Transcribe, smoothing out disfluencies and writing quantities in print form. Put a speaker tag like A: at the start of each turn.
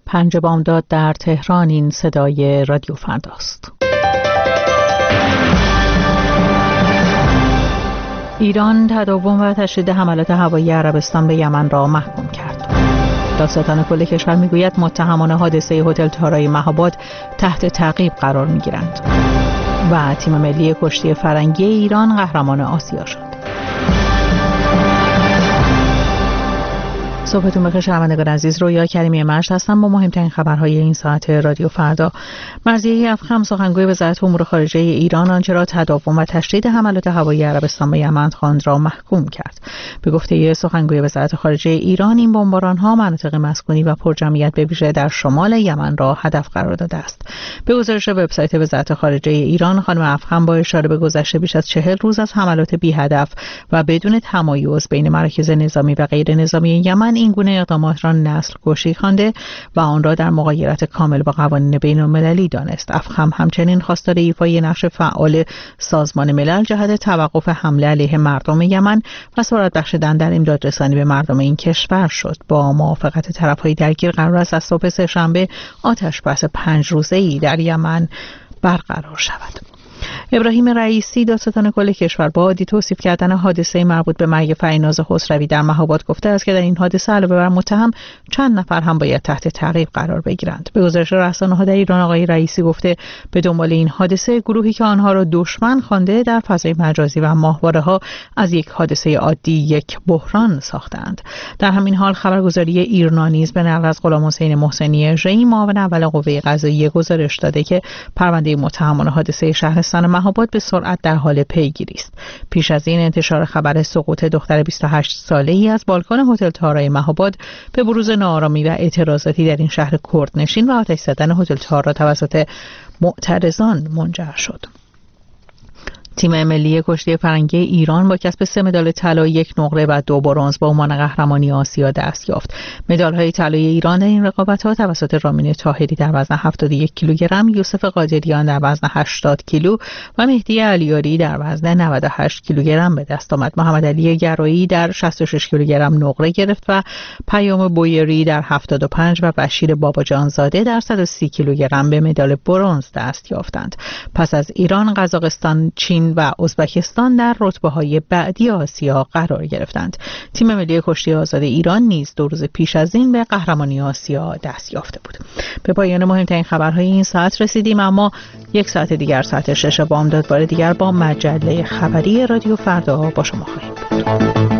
A: 5 بامداد در تهران. این صدای رادیو فرداست. ایران تداوم و تشدید حملات هوایی عربستان به یمن را محکوم کرد. دادستان کل کشور میگوید متهمان حادثه هتل تارای مهاباد تحت تعقیب قرار میگیرند. و تیم ملی کشتی فرنگی ایران قهرمان آسیا شد. صبحتون بخیر شنوندگان عزیز، رویا کریمی مشت هستم با مهمترین خبرهای این ساعت رادیو فردا. مرضیه افخم سخنگوی وزارت امور خارجه ایران آنچه را تداوم و تشدید حملات هوایی عربستان به یمن خواند را محکوم کرد. به گفته سخنگوی وزارت خارجه ایران، این بمباران‌ها مناطق مسکونی و پرجمعیت به ویژه در شمال یمن را هدف قرار داده است. به گزارش وبسایت وزارت خارجه ایران، خانم افخم با اشاره به گذشته بیش از 40 روز از حملات بی هدف و بدون تمایز بین مراکز نظامی و غیر نظامی یمن این گونه اقدامات را نسل کشی خوانده و آن را در مغایرت کامل با قوانین بین‌المللی دانست. افخم همچنین خواستار ایفای نقش فعال سازمان ملل جهت توقف حمله علیه مردم یمن و سرعت بخشیدن در امدادرسانی به مردم این کشور شد. با موافقت طرف‌های درگیر قرار است از صبح سه‌شنبه آتش‌بس 5 روزه‌ای در یمن برقرار شود. ابراهیم رئیسی دادستان کل کشور با عادی توصیف کردن حادثه مربوط به مرگ فریناز خسروی در مهاباد گفته است که در این حادثه علاوه بر متهم چند نفر هم باید تحت تعقیب قرار بگیرند. به گزارش رسانه‌ها در ایران، آقای رئیسی گفته به دنبال این حادثه گروهی که آنها را دشمن خوانده در فضای مجازی و ماهواره‌ها از یک حادثه عادی یک بحران ساختند. در همین حال خبرگزاری ایرنا نیز به نقل از غلامحسین محسنی ژی معاون اول قوه قضاییه گزارش داده که پرونده متهمان حادثه شهرستان مهاباد به سرعت در حال پیگیری است. پیش از این انتشار خبر سقوط دختر 28 ساله‌ای از بالکن هتل تارای مهاباد به بروز ناآرامی و اعتراضاتی در این شهر کردنشین و آتش زدن هتل تارا توسط معترضان منجر شد. تیم ملی کشتی فرنگی ایران با کسب 3 مدال طلا، 1 نقره و 2 برنز با عنوان قهرمانی آسیا دست یافت. مدال‌های طلای ایران در این رقابت‌ها توسط رامین طاهری در وزن 71 کیلوگرم، یوسف قادریان در وزن 80 کیلو و مهدی علیاری در وزن 98 کیلوگرم به دست آمد. محمد علی گرایی در 66 کیلوگرم نقره گرفت و پیام بویری در 75 و بشیر باباجانزاده در 130 کیلوگرم به مدال برنز دست یافتند. پس از ایران، قزاقستان، چین و ازبکستان در رتبه‌های بعدی آسیا قرار گرفتند. تیم ملی کشتی آزاد ایران نیز 2 روز پیش از این به قهرمانی آسیا دست یافته بود. به پایان مهمترین خبرهای این ساعت رسیدیم، اما 1 ساعت دیگر ساعت 6 بامداد بار دیگر با مجله خبری رادیو فردا با شما خواهیم بود.